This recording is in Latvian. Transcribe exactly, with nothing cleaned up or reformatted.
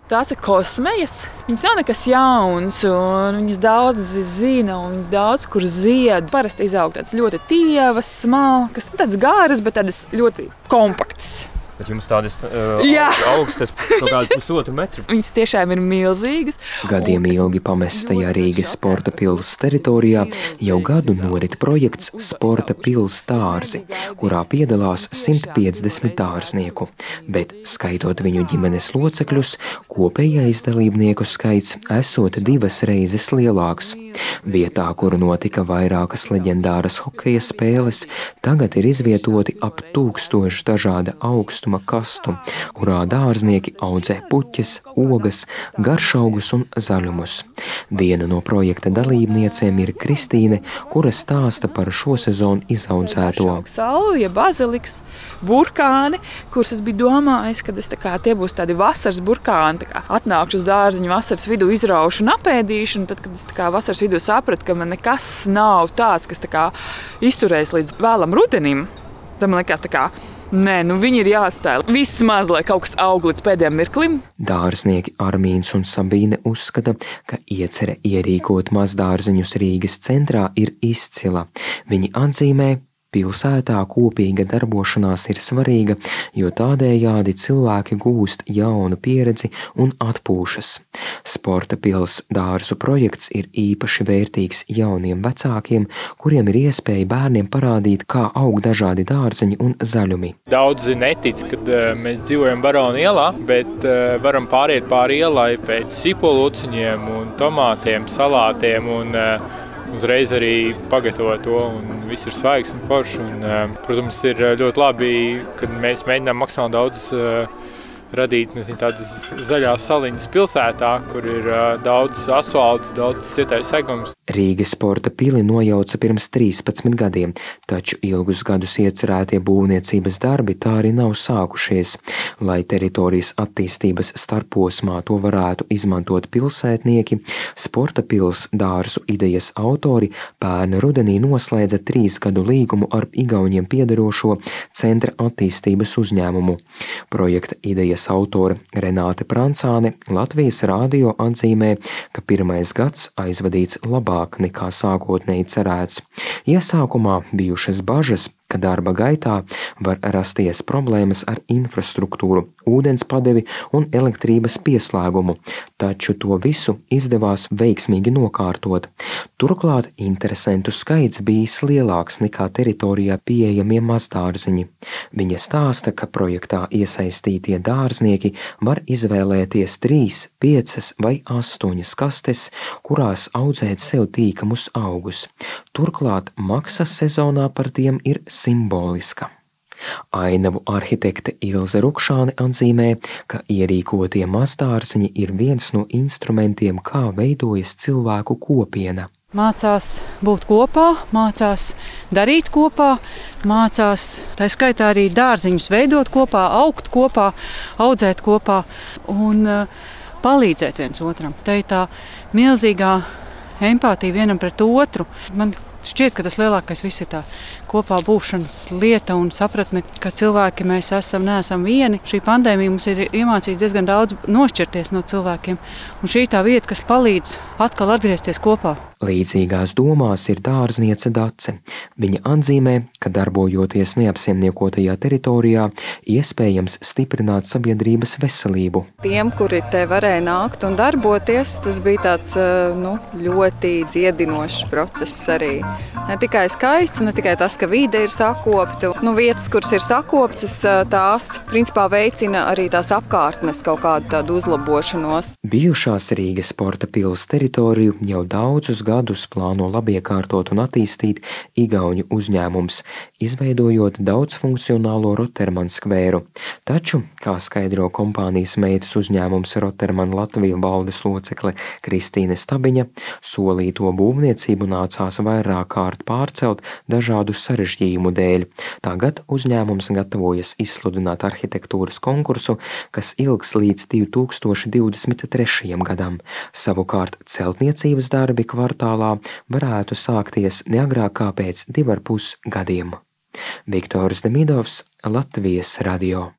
Tās ir kosmejas. Viņas nav nekas jauns, un viņas daudz zina, un viņas daudz kur zied. Parasti izaug tāds ļoti tievas, smalkas, tāds garas, bet tādas ļoti kompaktas. Bet jums tādas uh, augstas, kaut kādu pusotru metru. Viņas tiešām ir milzīgas. Gadiem ilgi pamestajā Rīgas sporta pils teritorijā jau gadu norit projekts Sporta pils dārzi, kurā piedalās simt piecdesmit dārznieku. Bet, skaitot viņu ģimenes locekļus, kopējais dalībnieku skaits esot divas reizes lielāks. Vietā, kur notika vairākas leģendāras hokeja spēles, tagad ir izvietoti ap tūkstoši dažāda augstuma kastu, kurā dārznieki audzē puķes, ogas, garšaugus un zaļumus. Viena no projekta dalībniecēm ir Kristīne, kura stāsta par šo sezonu izaudzēto. Salvija, baziliks, burkāni, kurus es biju domājis, ka es tā kā, tie būs tādi vasaras burkāni, tā kā atnākšu uz dārziņu vasaras vidū, izraušu un apēdīšu, un tad, kad es tā kā vasaras vidū sapratu, ka man nekas nav tāds, kas tā kā izturēs līdz vēlam rudenim, tad man likās tā kā, nē, nu viņi ir jāatstāj. Viss maz, lai kaut kas aug līdz pēdējiem mirklim. Dārznieki Armīns un Sabīne uzskata, ka iecere ierīkot mazdārziņus Rīgas centrā ir izcila. Viņi atzīmē, pilsētā kopīga darbošanās ir svarīga, jo tādējādi cilvēki gūst jaunu pieredzi un atpūšas. Sporta pils dārzu projekts ir īpaši vērtīgs jauniem vecākiem, kuriem ir iespēja bērniem parādīt, kā aug dažādi dārziņi un zaļumi. Daudzi netic, kad uh, mēs dzīvojam Barona ielā, bet uh, varam pāriet pāri ielai pēc sipoluciņiem un tomātiem, salātiem un uh, uzreiz arī pagatavot to, un viss ir svaigs un foršs. Un, protams, ir ļoti labi, kad mēs mēģinām maksimāli daudz radīt nezinu, tādas zaļās saliņas pilsētā, kur ir daudz asfalts, daudz cietais segums. Rīgas sporta pili nojauca pirms trīspadsmit gadiem, taču ilgus gadus iecerētie būvniecības darbi tā arī nav sākušies. Lai teritorijas attīstības starposmā to varētu izmantot pilsētnieki, sporta pils dārzu idejas autori pērn rudenī noslēdza trīs gadu līgumu ar Igauniem piederošo centra attīstības uzņēmumu. Projekta idejas autore Renāte Prancāne Latvijas rādio atzīmē, ka pirmais gads aizvadīts labāk nekā sākotnēji cerēts. Iesākumā bijušas bažas, ka darba gaitā var rasties problēmas ar infrastruktūru, ūdenspadevi un elektrības pieslēgumu, taču to visu izdevās veiksmīgi nokārtot. Turklāt interesentu skaits bijis lielāks nekā teritorijā pieejamie mazdārziņi. Viņa stāsta, ka projektā iesaistītie dārznieki var izvēlēties trīs, piecas vai astoņas kastes, kurās audzēt sev tīkamus augus. Turklāt maksas sezonā par tiem ir simboliska. Ainavu arhitekte Ilze Rukšāne atzīmē, ka ierīkotie mazdārziņi ir viens no instrumentiem, kā veidojas cilvēku kopiena. Mācās būt kopā, mācās darīt kopā, mācās tā skaitā arī dārziņus veidot kopā, augt kopā, audzēt kopā un palīdzēt viens otram. Te ir tā milzīgā empātija vienam pret otru. Man šķiet, ka tas lielākais viss ir tā kopā būšanas lieta un sapratne, ka cilvēki mēs esam, neesam vieni. Šī pandēmija mums ir iemācījis diezgan daudz nošķirties no cilvēkiem, un šī tā vieta, kas palīdz atkal atgriezties kopā. Līdzīgās domās ir dārzniece Dace. Viņa atzīmē, ka darbojoties neapsaimniekotajā teritorijā, iespējams stiprināt sabiedrības veselību. Tiem, kuri te varēja nākt un darboties, tas bija tāds nu, ļoti dziedinošs process arī. Ne tikai skaists, ne tikai tas, ka vide ir sakopta. Nu, vietas, kuras ir sakoptas, tās principā veicina arī tās apkārtnes kaut kādu tādu uzlabošanos. Bijušās Rīgas sporta pils teritoriju jau daudzus gadus plāno labiekārtot un attīstīt igauņu uzņēmums, izveidojot daudzfunkcionālo Roterman skvēru. Taču, kā skaidro kompānijas meitas uzņēmums Roterman Latvija valdes locekle Kristīne Stabiņa, solīto būvniecību nācās vairāk kārt pārcelt dažādu sarežģījumu dēļ. Tagad uzņēmums gatavojas izsludināt arhitektūras konkursu, kas ilgs līdz divi tūkstoši divdesmit trešajam gadam. Savukārt celtniecības darbi kvartālā varētu sākties neagrāk kā pēc divi ar pus gadiem. Viktors Demidovs, Latvijas radio.